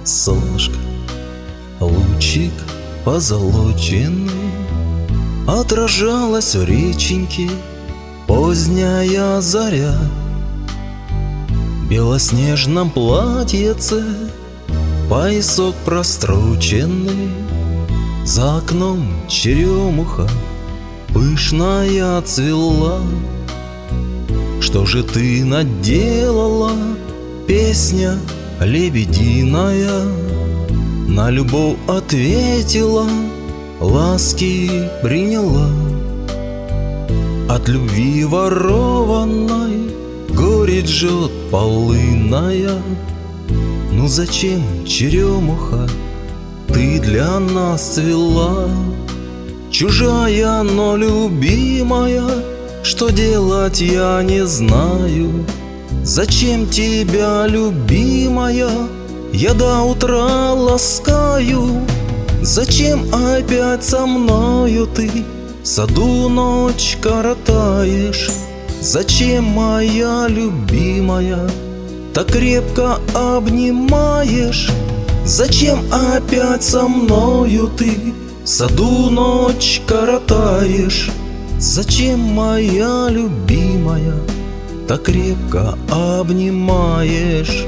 солнышко, лучик позолоченный, отражалась в реченьке поздняя заря. В белоснежном платьице поясок простроченный, за окном черемуха пышная цвела. Что же ты наделала, песня лебединая? На любовь ответила, ласки приняла. От любви ворованной горечь жжет полынная. Ну зачем, черемуха, ты для нас цвела? Чужая, но любимая, что делать я не знаю. Зачем тебя, любимая, я до утра ласкаю? Зачем опять со мною ты в саду ночь коротаешь? Зачем, моя любимая, так крепко обнимаешь? Зачем опять со мною ты в саду ночь коротаешь? Зачем, моя любимая, так крепко обнимаешь?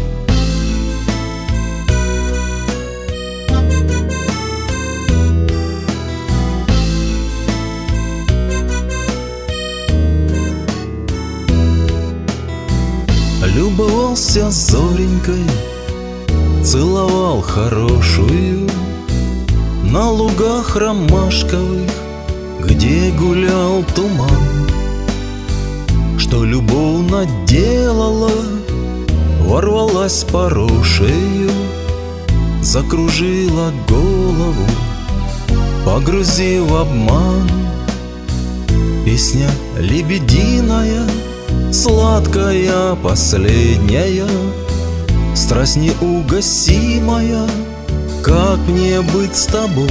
Любовался зоренькой, целовал хорошую на лугах ромашковых, где гулял туман. Что любовь наделала, ворвалась порушею, закружила голову, погрузив в обман. Песня лебединая, сладкая, последняя, страсть неугасимая, как мне быть с тобой?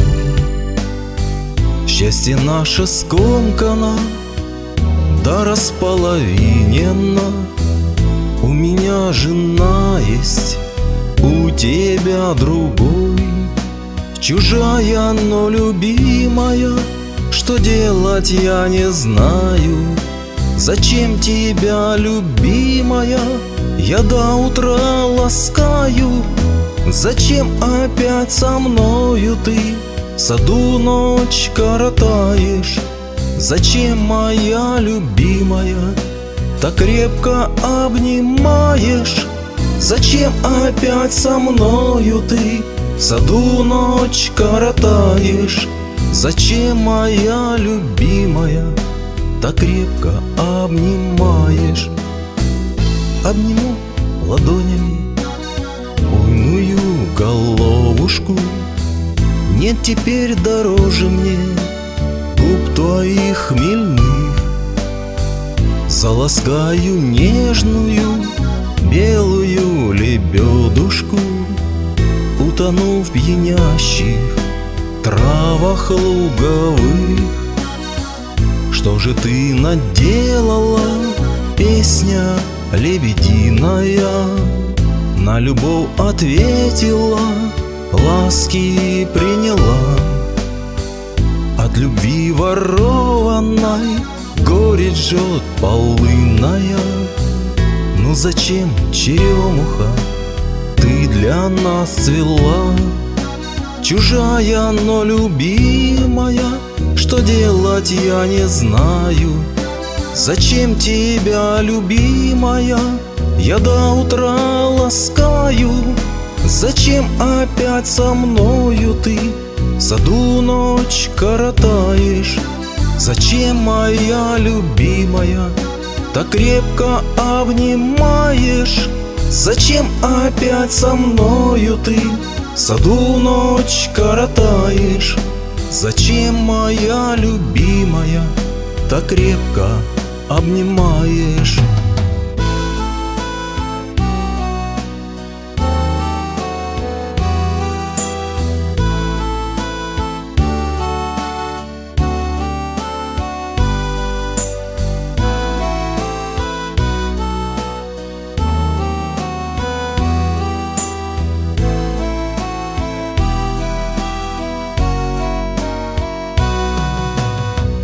Счастье наше скомкано, да располовиненно. У меня жена есть, у тебя другой. Чужая, но любимая, что делать я не знаю. Зачем тебя, любимая, я до утра ласкаю? Зачем опять со мною ты в саду ночь коротаешь? Зачем, моя любимая, так крепко обнимаешь? Зачем опять со мною ты в саду ночь коротаешь? Зачем, моя любимая, так крепко обнимаешь? Обниму ладонями буйную головушку. Нет теперь дороже мне губ твоих хмельных. Заласкаю нежную белую лебедушку, утону в пьянящих травах луговых. Что же ты наделала, песня лебединая? На любовь ответила, ласки приняла. От любви ворованной горечь жжет полынная. Ну зачем, черемуха, ты для нас цвела? Чужая, но любимая, что делать я не знаю. Зачем тебя, любимая, я до утра ласкаю? Зачем опять со мною ты в саду ночь коротаешь? Зачем, моя любимая, так крепко обнимаешь? Зачем опять со мною ты в саду ночь коротаешь? Зачем, моя любимая, так крепко обнимаешь?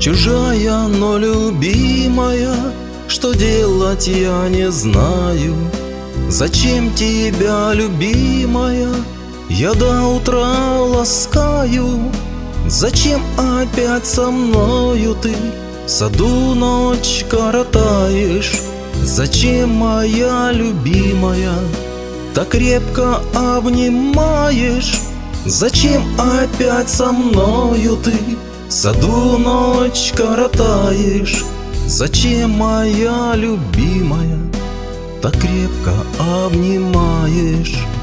Чужая, но любимая, что делать я не знаю. Зачем тебя, любимая, я до утра ласкаю? Зачем опять со мною ты в саду ночь коротаешь? Зачем, моя любимая, так крепко обнимаешь? Зачем опять со мною ты в саду ночь коротаешь? Зачем, моя любимая, так крепко обнимаешь?